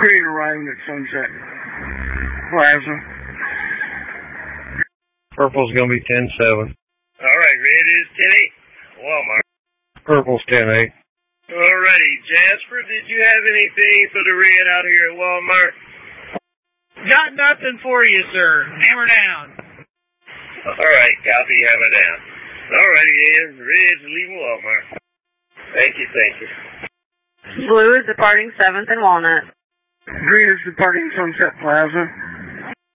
Green arriving at Sunset Plaza. Purple's going to be 10-7. All right, red is 10-8. Walmart. Purple's 10-8. Alrighty, Jasper, did you have anything for the red out here at Walmart? Got nothing for you, sir. Hammer down. Alright, copy, hammer down. Alrighty, then, red's leaving Walmart. Thank you, thank you. Blue is departing 7th and Walnut. Green is departing Sunset Plaza.